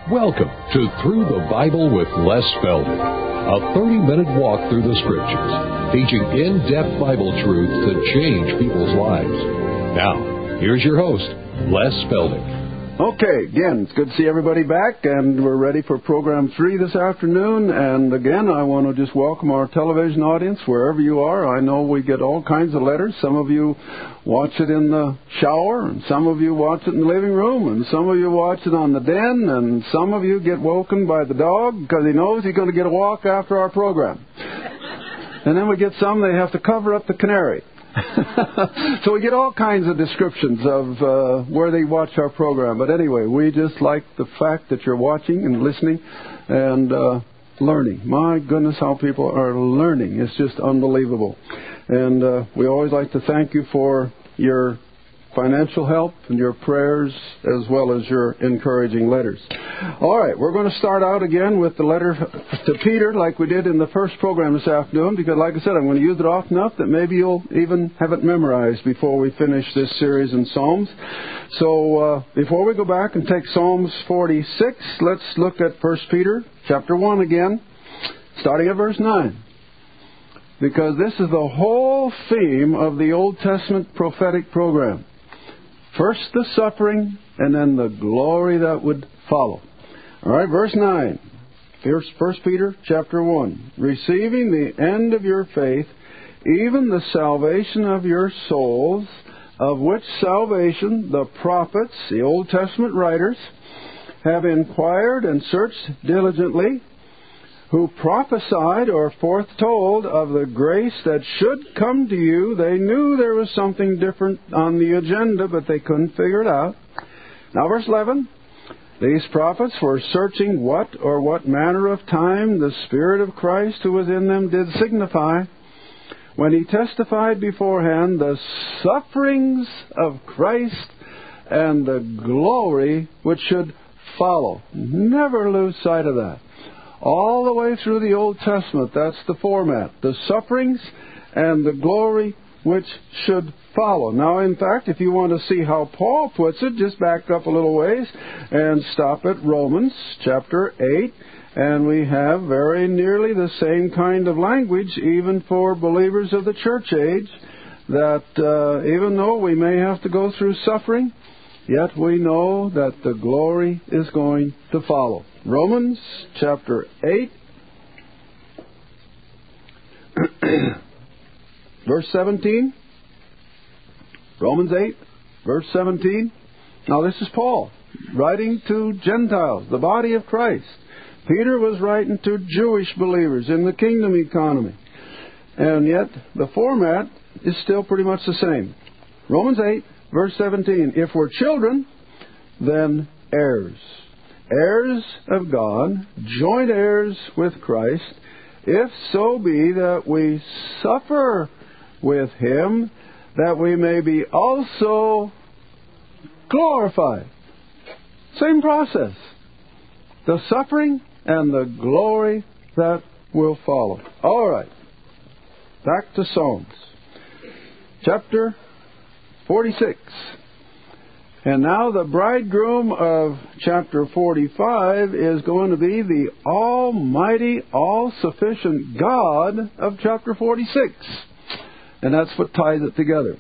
Welcome to Through the Bible with Les Feldy, a 30-minute walk through the Scriptures, teaching in-depth Bible truth to change people's lives. Now, here's your host, Les Feldy. Okay, again, it's good to see everybody back, and we're ready for Program 3 this afternoon. And again, I want to just welcome our television audience, wherever you are. I know we get all kinds of letters. Some of you watch it in the shower, and some of you watch it in the living room, and some of you watch it on the den, and some of you get woken by the dog because he knows he's going to get a walk after our program. And then we get some, they have to cover up the canary. So we get all kinds of descriptions of where they watch our program. But anyway, we just like the fact that you're watching and listening and learning. My goodness, how people are learning. It's just unbelievable. And we always like to thank you for your financial help and your prayers as well as your encouraging letters. All right, we're going to start out again with the letter to Peter like we did in the first program this afternoon because, like I said, I'm going to use it often enough that maybe you'll even have it memorized before we finish this series in Psalms. So before we go back and take Psalms 46, let's look at 1 Peter chapter 1 again, starting at verse 9. Because this is the whole theme of the Old Testament prophetic program. First the suffering, and then the glory that would follow. All right, verse 9. Here's 1 Peter chapter 1. Receiving the end of your faith, even the salvation of your souls, of which salvation the prophets, the Old Testament writers, have inquired and searched diligently, who prophesied or foretold of the grace that should come to you. They knew there was something different on the agenda, but they couldn't figure it out. Now, verse 11. These prophets were searching what manner of time the Spirit of Christ who was in them did signify, when he testified beforehand the sufferings of Christ and the glory which should follow. Never lose sight of that. All the way through the Old Testament, that's the format. The sufferings and the glory which should follow. Now, in fact, if you want to see how Paul puts it, just back up a little ways and stop at Romans chapter 8. And we have very nearly the same kind of language, even for believers of the church age, that even though we may have to go through suffering, yet we know that the glory is going to follow. Romans chapter 8, verse 17. Romans 8, verse 17. Now this is Paul writing to Gentiles, the body of Christ. Peter was writing to Jewish believers in the kingdom economy. And yet the format is still pretty much the same. Romans 8, verse 17. If we're children, then heirs. Heirs of God, joint heirs with Christ, if so be that we suffer with Him, that we may be also glorified. Same process. The suffering and the glory that will follow. All right. Back to Psalms. Chapter 46. And now the bridegroom of chapter 45 is going to be the almighty, all-sufficient God of chapter 46. And that's what ties it together.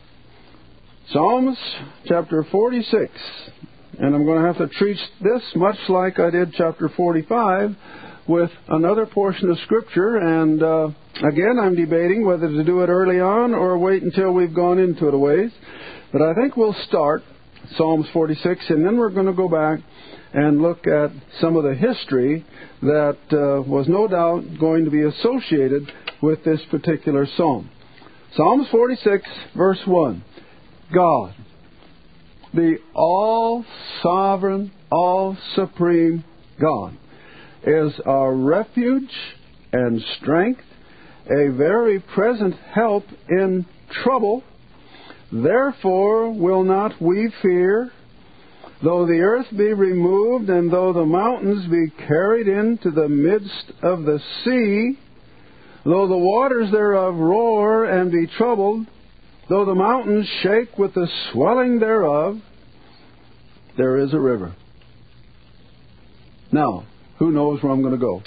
Psalms chapter 46. And I'm going to have to treat this much like I did chapter 45 with another portion of Scripture. And again, I'm debating whether to do it early on or wait until we've gone into it a ways. But I think we'll start Psalms 46, and then we're going to go back and look at some of the history that was no doubt going to be associated with this particular psalm. Psalms 46, verse 1. God, the all-sovereign, all-supreme God, is our refuge and strength, a very present help in trouble. Therefore will not we fear, though the earth be removed, and though the mountains be carried into the midst of the sea, though the waters thereof roar and be troubled, though the mountains shake with the swelling thereof, there is a river. Now, who knows where I'm going to go?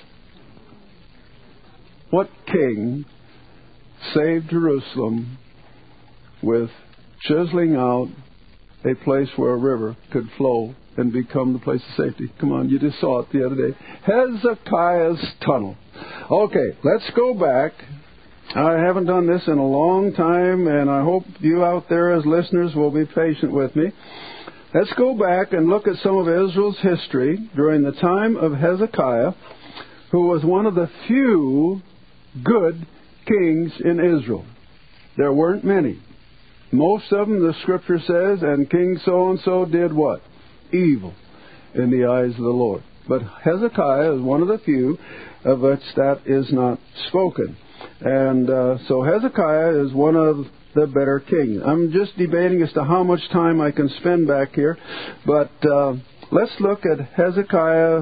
What king saved Jerusalem with chiseling out a place where a river could flow and become the place of safety? Come on, you just saw it the other day. Hezekiah's tunnel. Okay, let's go back. I haven't done this in a long time, and I hope you out there as listeners will be patient with me. Let's go back and look at some of Israel's history during the time of Hezekiah, who was one of the few good kings in Israel. There weren't many. Most of them, the Scripture says, and King so-and-so did what? Evil in the eyes of the Lord. But Hezekiah is one of the few of which that is not spoken. And so Hezekiah is one of the better kings. I'm just debating as to how much time I can spend back here. But let's look at Hezekiah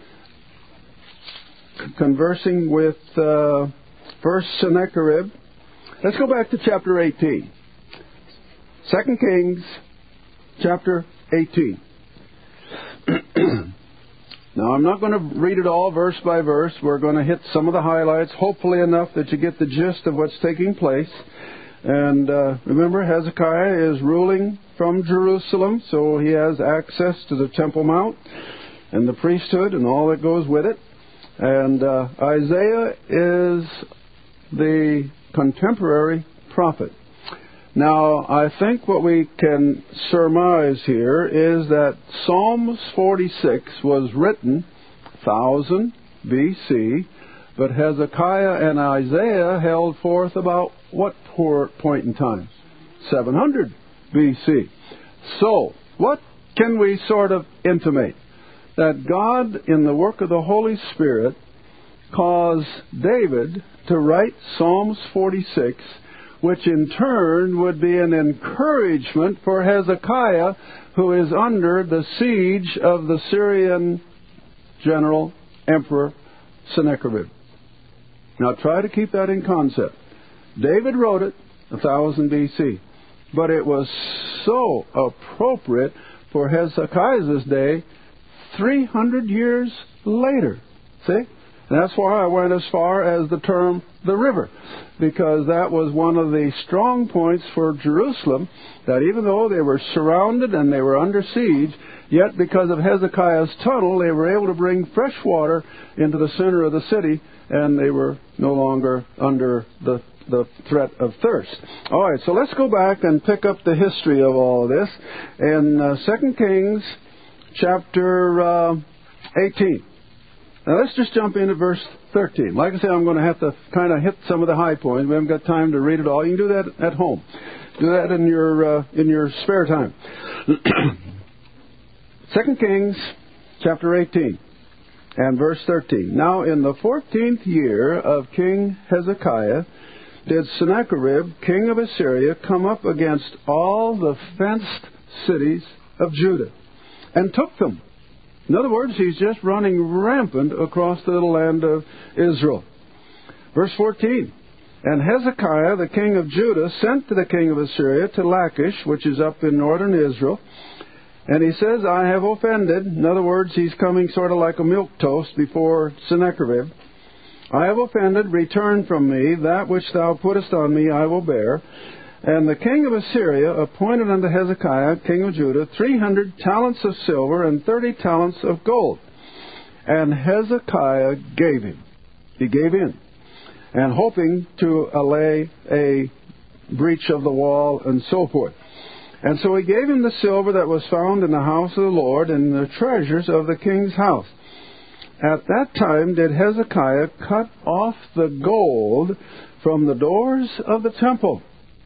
conversing with first Sennacherib. Let's go back to chapter 18. 2 Kings chapter 18. Now, I'm not going to read it all verse by verse. We're going to hit some of the highlights, hopefully enough that you get the gist of what's taking place. And remember, Hezekiah is ruling from Jerusalem, so he has access to the Temple Mount and the priesthood and all that goes with it. And Isaiah is the contemporary prophet. Now, I think what we can surmise here is that Psalms 46 was written 1000 B.C., but Hezekiah and Isaiah held forth about what point in time? 700 B.C. So, what can we sort of intimate? That God, in the work of the Holy Spirit, caused David to write Psalms 46, which in turn would be an encouragement for Hezekiah, who is under the siege of the Syrian general, Emperor Sennacherib. Now try to keep that in concept. David wrote it 1000 B.C., but it was so appropriate for Hezekiah's day 300 years later. See? And that's why I went as far as the term the river, because that was one of the strong points for Jerusalem, that even though they were surrounded and they were under siege, yet because of Hezekiah's tunnel, they were able to bring fresh water into the center of the city, and they were no longer under the threat of thirst. All right, so let's go back and pick up the history of all of this in 2 Kings chapter 18. Now, let's just jump into verse 13. Like I said, I'm going to have to kind of hit some of the high points. We haven't got time to read it all. You can do that at home. Do that in your spare time. 2 Kings chapter 18 and verse 13. Now, in the 14th year of King Hezekiah, did Sennacherib, king of Assyria, come up against all the fenced cities of Judah and took them. In other words, he's just running rampant across the land of Israel. Verse 14. And Hezekiah, the king of Judah, sent to the king of Assyria to Lachish, which is up in northern Israel. And he says, I have offended. In other words, he's coming sort of like a milquetoast before Sennacherib. I have offended, return from me. That which thou puttest on me I will bear. And the king of Assyria appointed unto Hezekiah, king of Judah, 300 talents of silver and 30 talents of gold. And Hezekiah gave him. He gave in. And hoping to allay a breach of the wall and so forth. And so he gave him the silver that was found in the house of the Lord and the treasures of the king's house. At that time did Hezekiah cut off the gold from the doors of the temple,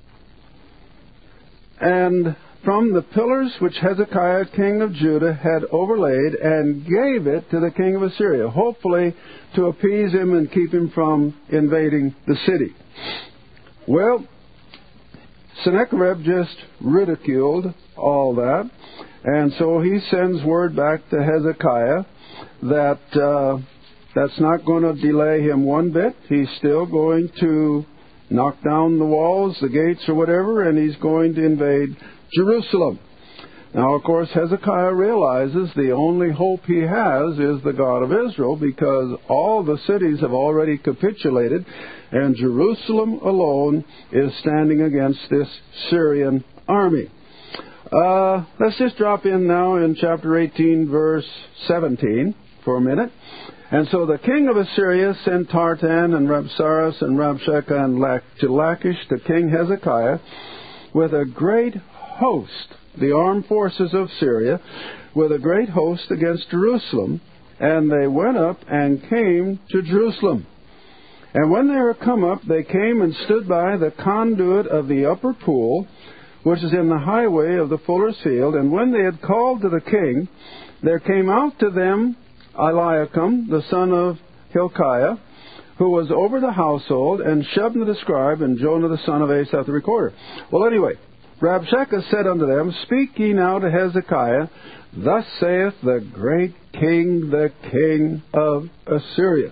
and from the pillars which Hezekiah, king of Judah, had overlaid, and gave it to the king of Assyria, hopefully to appease him and keep him from invading the city. Well, Sennacherib just ridiculed all that, and so he sends word back to Hezekiah that that's not going to delay him one bit. He's still going to knock down the walls, the gates, or whatever, and he's going to invade Jerusalem. Now, of course, Hezekiah realizes the only hope he has is the God of Israel, because all the cities have already capitulated, and Jerusalem alone is standing against this Syrian army. Let's just drop in now in chapter 18, verse 17 for a minute. And so the king of Assyria sent Tartan and Rabsaris and Rabshakeh and to Lachish to King Hezekiah with a great host, the armed forces of Syria, with a great host against Jerusalem. And they went up and came to Jerusalem. And when they were come up, they came and stood by the conduit of the upper pool, which is in the highway of the fuller's field. And when they had called to the king, there came out to them Eliakim, the son of Hilkiah, who was over the household, and Shebna the scribe, and Jonah the son of Asaph the recorder. Well, anyway, Rabshakeh said unto them, Speak ye now to Hezekiah, Thus saith the great king, the king of Assyria.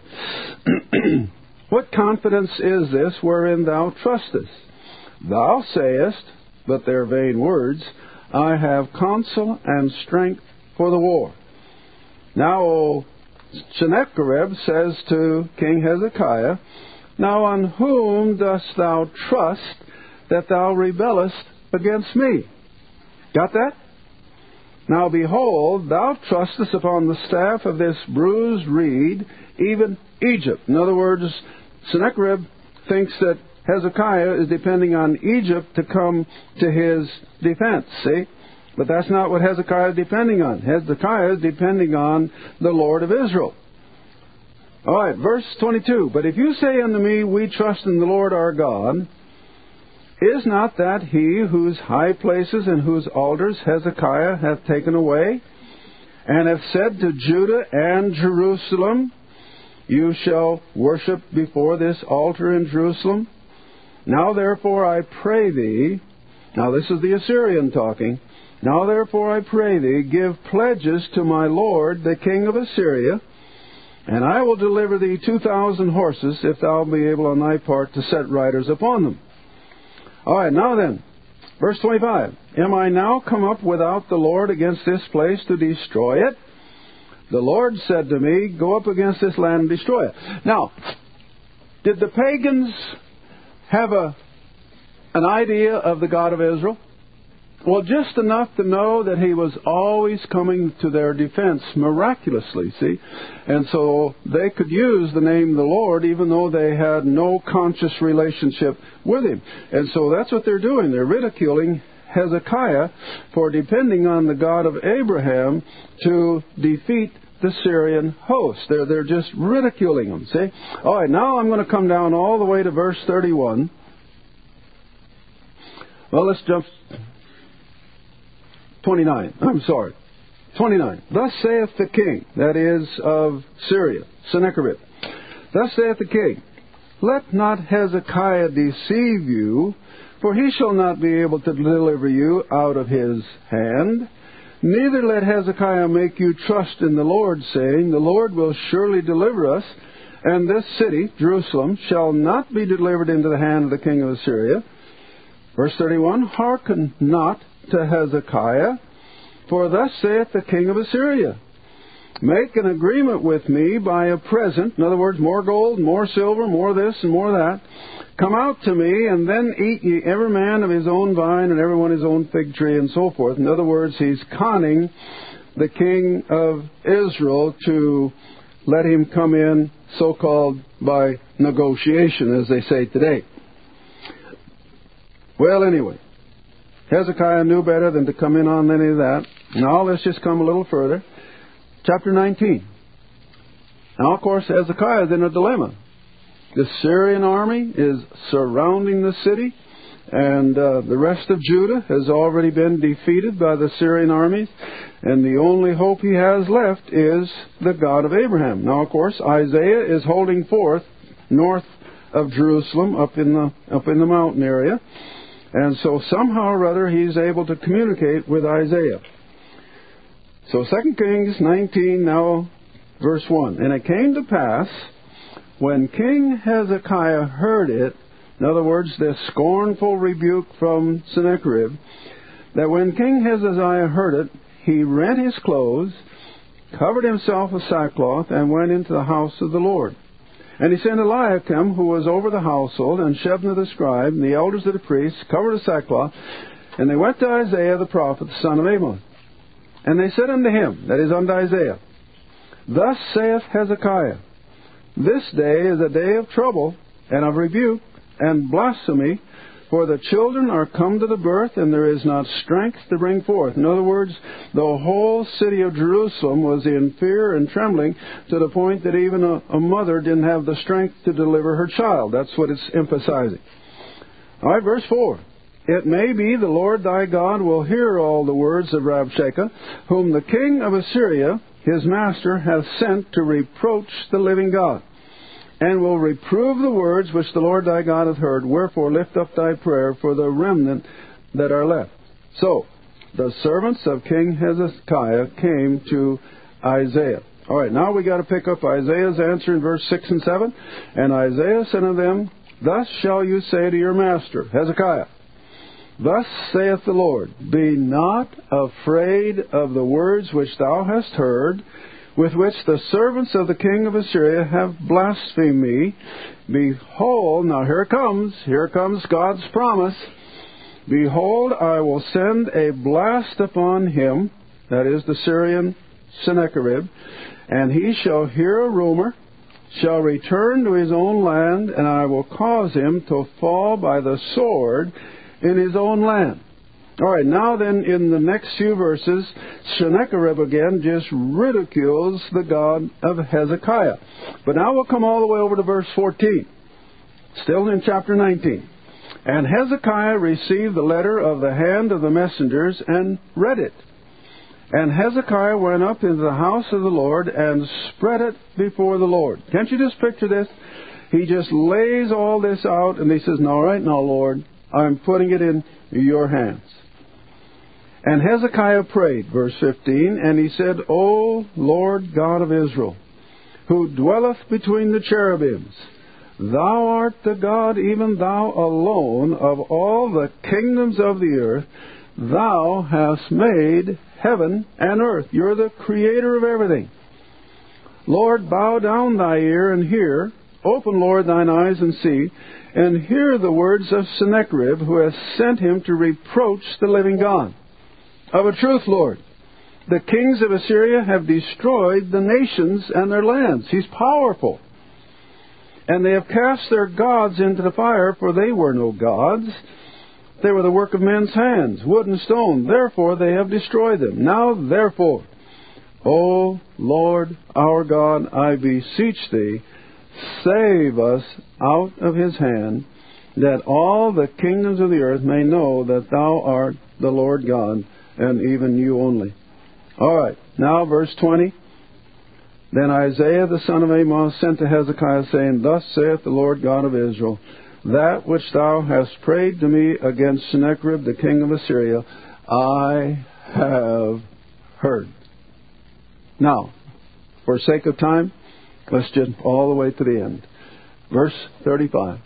What confidence is this wherein thou trustest? Thou sayest, but they're vain words, I have counsel and strength for the war. Now, Sennacherib says to King Hezekiah, Now on whom dost thou trust that thou rebellest against me? Got that? Now behold, thou trustest upon the staff of this bruised reed, even Egypt. In other words, Sennacherib thinks that Hezekiah is depending on Egypt to come to his defense, see? But that's not what Hezekiah is depending on. Hezekiah is depending on the Lord of Israel. All right, verse 22. But if you say unto me, We trust in the Lord our God, is not that he whose high places and whose altars Hezekiah hath taken away, and hath said to Judah and Jerusalem, You shall worship before this altar in Jerusalem? Now therefore I pray thee, now this is the Assyrian talking, Now therefore I pray thee, give pledges to my lord the king of Assyria, and I will deliver thee 2,000 horses, if thou be able on thy part to set riders upon them. All right, now then, verse 25. Am I now come up without the Lord against this place to destroy it? The Lord said to me, Go up against this land and destroy it. Now, did the pagans have an idea of the God of Israel? Well, just enough to know that he was always coming to their defense miraculously, see? And so they could use the name of the Lord even though they had no conscious relationship with him. And so that's what they're doing. They're ridiculing Hezekiah for depending on the God of Abraham to defeat the Syrian host. They're just ridiculing him, see? All right, now I'm going to come down all the way to verse 31. Well, let's jump... 29. 29. Thus saith the king, that is of Syria, Sennacherib. Thus saith the king, Let not Hezekiah deceive you, for he shall not be able to deliver you out of his hand. Neither let Hezekiah make you trust in the Lord, saying, The Lord will surely deliver us, and this city, Jerusalem, shall not be delivered into the hand of the king of Assyria. Verse 31, Hearken not to Hezekiah, for thus saith the king of Assyria, Make an agreement with me by a present, in other words, more gold, more silver, more this and more that. Come out to me, and then eat ye every man of his own vine, and every one his own fig tree, and so forth. In other words, he's conning the king of Israel to let him come in, so-called by negotiation, as they say today. Well, anyway, Hezekiah knew better than to come in on any of that. Now, let's just come a little further. Chapter 19. Now, of course, Hezekiah is in a dilemma. The Syrian army is surrounding the city, and the rest of Judah has already been defeated by the Syrian armies, and the only hope he has left is the God of Abraham. Now, of course, Isaiah is holding forth north of Jerusalem, up in the mountain area. And so somehow or other he's able to communicate with Isaiah. So 2 Kings 19, now verse 1. And it came to pass, when King Hezekiah heard it, in other words, this scornful rebuke from Sennacherib, that when King Hezekiah heard it, he rent his clothes, covered himself with sackcloth, and went into the house of the Lord. And he sent Eliakim, who was over the household, and Shebna the scribe, and the elders of the priests, covered with sackcloth, and they went to Isaiah the prophet, the son of Amos. And they said unto him, that is unto Isaiah, Thus saith Hezekiah, This day is a day of trouble, and of rebuke, and blasphemy, for the children are come to the birth, and there is not strength to bring forth. In other words, the whole city of Jerusalem was in fear and trembling to the point that even a mother didn't have the strength to deliver her child. That's what it's emphasizing. All right, verse 4. It may be the Lord thy God will hear all the words of Rabshakeh, whom the king of Assyria, his master, hath sent to reproach the living God, and will reprove the words which the Lord thy God hath heard. Wherefore lift up thy prayer for the remnant that are left. So, the servants of King Hezekiah came to Isaiah. All right, now we got to pick up Isaiah's answer in verse 6 and 7. And Isaiah said unto them, Thus shall you say to your master, Hezekiah, Thus saith the Lord, Be not afraid of the words which thou hast heard, with which the servants of the king of Assyria have blasphemed me. Behold, now here comes God's promise. Behold, I will send a blast upon him, that is the Syrian Sennacherib, and he shall hear a rumor, shall return to his own land, and I will cause him to fall by the sword in his own land. All right, now then, in the next few verses, Sennacherib again just ridicules the God of Hezekiah. But now we'll come all the way over to verse 14, still in chapter 19. And Hezekiah received the letter of the hand of the messengers and read it. And Hezekiah went up into the house of the Lord and spread it before the Lord. Can't you just picture this? He just lays all this out, and he says, All right, now, Lord, I'm putting it in your hands. And Hezekiah prayed, verse 15, and he said, O Lord God of Israel, who dwelleth between the cherubims, thou art the God, even thou alone, of all the kingdoms of the earth. Thou hast made heaven and earth. You're the creator of everything. Lord, bow down thy ear and hear. Open, Lord, thine eyes and see, and hear the words of Sennacherib, who has sent him to reproach the living God. Of a truth, Lord, the kings of Assyria have destroyed the nations and their lands. He's powerful. And they have cast their gods into the fire, for they were no gods. They were the work of men's hands, wood and stone. Therefore they have destroyed them. Now, therefore, O Lord our God, I beseech thee, save us out of his hand, that all the kingdoms of the earth may know that thou art the Lord God, and even you only. All right, now verse 20. Then Isaiah the son of Amos sent to Hezekiah, saying, Thus saith the Lord God of Israel, That which thou hast prayed to me against Sennacherib the king of Assyria, I have heard. Now, for sake of time, let's jump all the way to the end. Verse 35.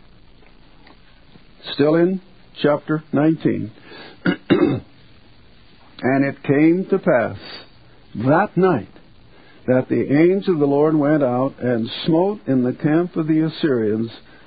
Still in chapter 19. And it came to pass that night that the angel of the Lord went out and smote in the camp of the Assyrians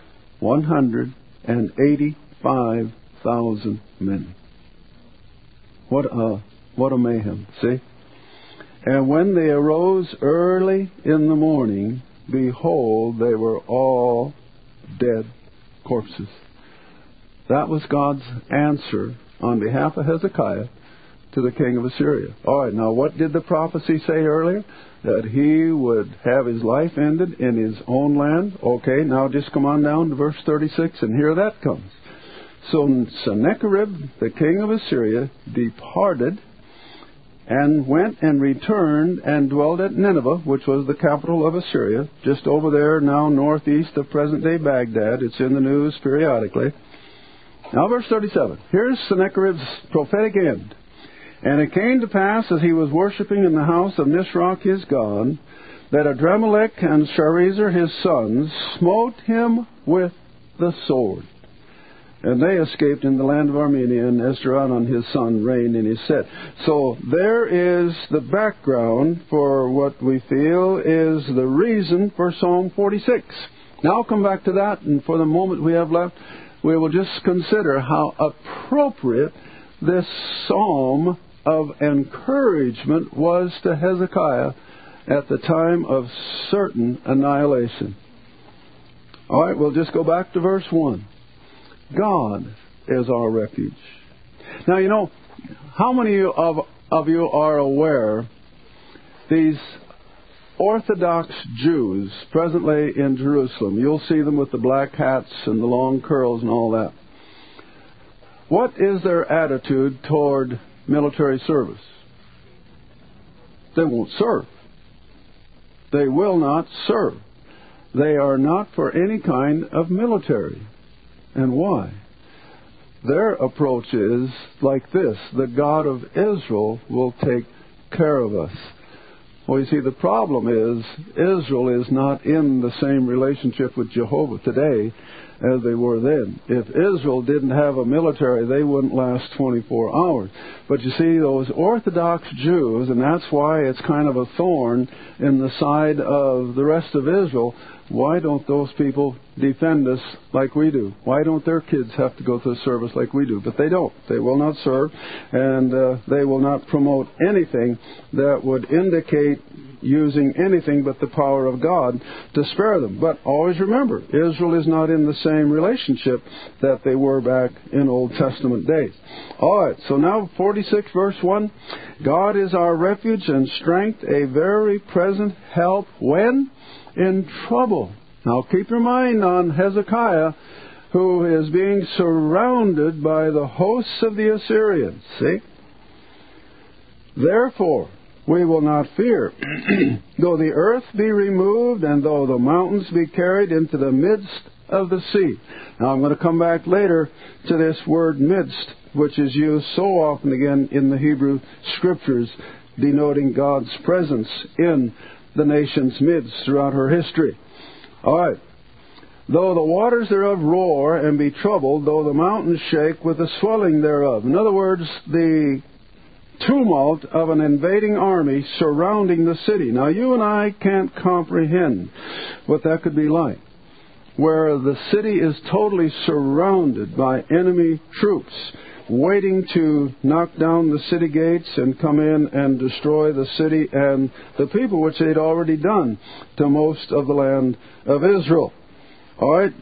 185,000 men. What a mayhem, see? And when they arose early in the morning, behold, they were all dead corpses. That was God's answer on behalf of Hezekiah to the king of Assyria. All right, now what did the prophecy say earlier? That he would have his life ended in his own land. Okay, now just come on down to verse 36, and here that comes. So Sennacherib, the king of Assyria, departed and went and returned and dwelt at Nineveh, which was the capital of Assyria, just over there now northeast of present-day Baghdad. It's in the news periodically. Now verse 37. Here's Sennacherib's prophetic end. And it came to pass, as he was worshipping in the house of Nisroch his god, that Adrammelech and Sharezer his sons smote him with the sword. And they escaped in the land of Armenia, and Esdraelon, his son, reigned in his stead. So there is the background for what we feel is the reason for Psalm 46. Now I'll come back to that, and for the moment we have left, we will just consider how appropriate this psalm of encouragement was to Hezekiah at the time of certain annihilation. All right, we'll just go back to verse 1. God is our refuge. Now, you know, how many of you are aware these Orthodox Jews presently in Jerusalem? You'll see them with the black hats and the long curls and all that. What is their attitude toward military service? They won't serve. They will not serve. They are not for any kind of military. And why? Their approach is like this: the God of Israel will take care of us. Well, you see, the problem is Israel is not in the same relationship with Jehovah today as they were then. If Israel didn't have a military, they wouldn't last 24 hours. But you see, those Orthodox Jews, and that's why it's kind of a thorn in the side of the rest of Israel, why don't those people defend us like we do? Why don't their kids have to go to service like we do? But they don't. They will not serve, and they will not promote anything that would indicate using anything but the power of God to spare them. But always remember, Israel is not in the same relationship that they were back in Old Testament days. All right, so now 46 verse 1. God is our refuge and strength, a very present help when? In trouble. Now keep your mind on Hezekiah, who is being surrounded by the hosts of the Assyrians. See? Therefore, we will not fear, though the earth be removed, and though the mountains be carried into the midst of the sea. Now I'm going to come back later to this word midst, which is used so often again in the Hebrew Scriptures, denoting God's presence in the nation's midst throughout her history. All right. Though the waters thereof roar and be troubled, though the mountains shake with the swelling thereof. In other words, the tumult of an invading army surrounding the city. Now, you and I can't comprehend what that could be like, where the city is totally surrounded by enemy troops, waiting to knock down the city gates and come in and destroy the city and the people, which they'd already done to most of the land of Israel. All right.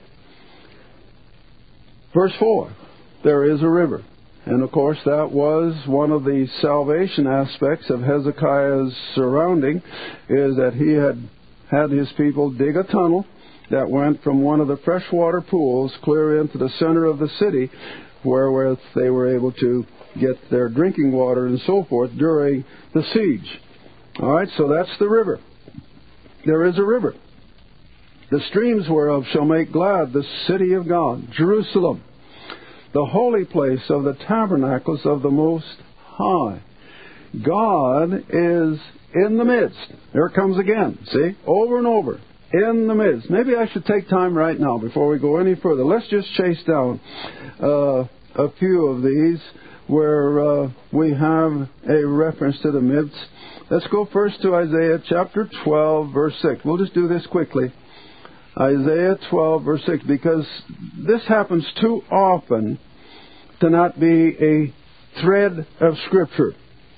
Verse 4, there is a river. And, of course, that was one of the salvation aspects of Hezekiah's surrounding, is that he had his people dig a tunnel that went from one of the freshwater pools clear into the center of the city, wherewith they were able to get their drinking water and so forth during the siege. All right, so that's the river. There is a river. The streams whereof shall make glad the city of God, Jerusalem, the holy place of the tabernacles of the Most High. God is in the midst. There it comes again. See? Over and over. In the midst. Maybe I should take time right now before we go any further. Let's just chase down a few of these where we have a reference to the midst. Let's go first to Isaiah chapter 12, verse 6. We'll just do this quickly. Isaiah 12, verse 6, because this happens too often to not be a thread of Scripture.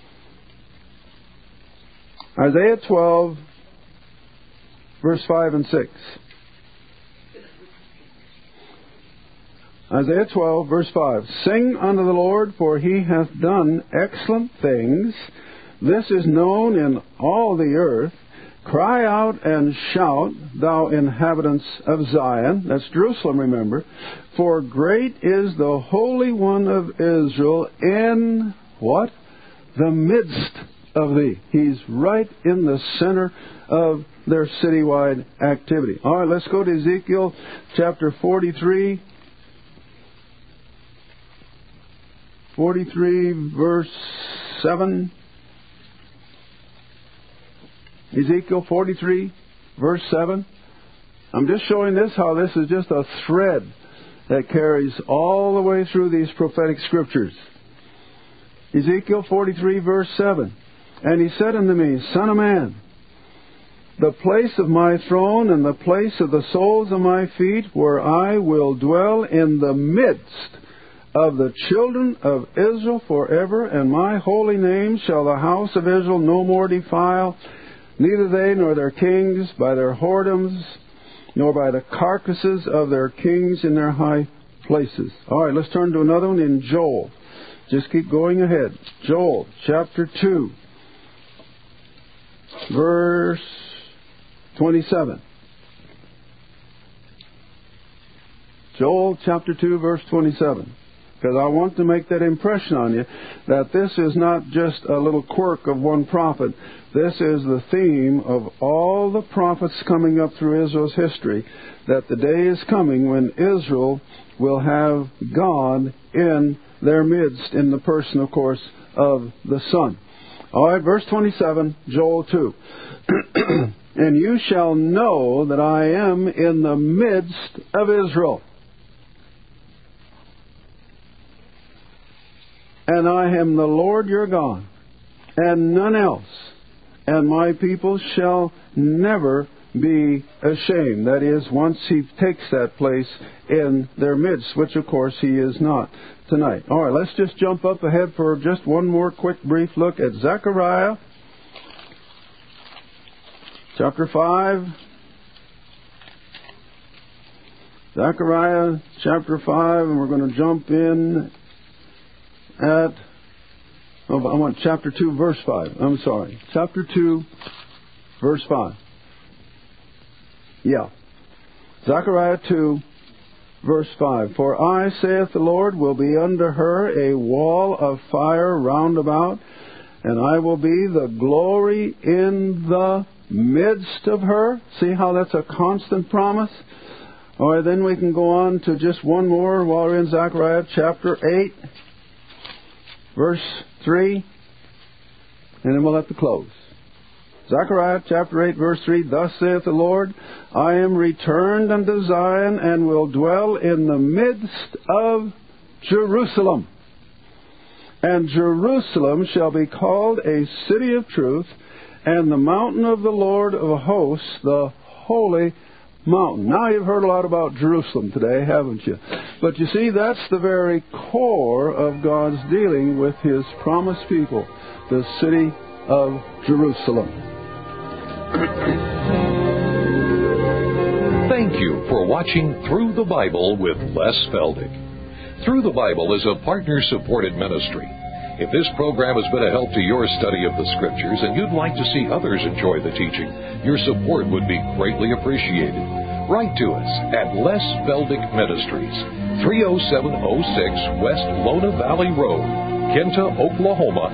Isaiah 12, verse 5 and 6. Isaiah 12, verse 5. Sing unto the Lord, for he hath done excellent things. This is known in all the earth. Cry out and shout, thou inhabitants of Zion. That's Jerusalem, remember. For great is the Holy One of Israel in what? The midst of thee. He's right in the center of their citywide activity. All right, let's go to Ezekiel chapter 43. 43, verse 7. Ezekiel 43, verse 7. I'm just showing this, how this is just a thread that carries all the way through these prophetic scriptures. Ezekiel 43, verse 7. And he said unto me, Son of man, the place of my throne and the place of the soles of my feet, where I will dwell in the midst of the children of Israel forever, and my holy name shall the house of Israel no more defile, neither they nor their kings by their whoredoms, nor by the carcasses of their kings in their high places. All right, let's turn to another one in Joel. Just keep going ahead. Joel chapter 2, verse 27. Joel chapter 2, verse 27. Because I want to make that impression on you that this is not just a little quirk of one prophet. This is the theme of all the prophets coming up through Israel's history, that the day is coming when Israel will have God in their midst, in the person, of course, of the Son. All right, verse 27, Joel 2. And you shall know that I am in the midst of Israel, and I am the Lord your God, and none else, and my people shall never be ashamed. That is, once He takes that place in their midst, which of course He is not tonight. All right, let's just jump up ahead for just one more quick brief look at Zechariah chapter 5. Zechariah chapter 5, and we're going to jump in at, I want chapter 2, verse 5. I'm sorry. Chapter 2, verse 5. Yeah. Zechariah 2, verse 5. For I, saith the Lord, will be unto her a wall of fire round about, and I will be the glory in the midst of her. See how that's a constant promise? All right, then we can go on to just one more while we're in Zechariah chapter 8. Verse 3, and then we'll have to close. Zechariah chapter 8, verse 3, Thus saith the Lord, I am returned unto Zion, and will dwell in the midst of Jerusalem. And Jerusalem shall be called a city of truth, and the mountain of the Lord of hosts, the holy mountain. Now you've heard a lot about Jerusalem today, haven't you? But you see, that's the very core of God's dealing with His promised people, the city of Jerusalem. Thank you for watching Through the Bible with Les Feldick. Through the Bible is a partner-supported ministry. If this program has been a help to your study of the Scriptures and you'd like to see others enjoy the teaching, your support would be greatly appreciated. Write to us at Les Feldick Ministries, 30706 West Lona Valley Road, Kinta, Oklahoma,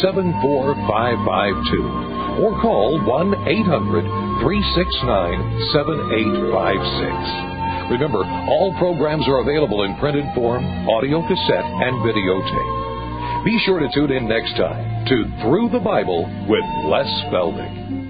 74552. Or call 1-800-369-7856. Remember, all programs are available in printed form, audio cassette, and videotape. Be sure to tune in next time to Through the Bible with Les Feldick.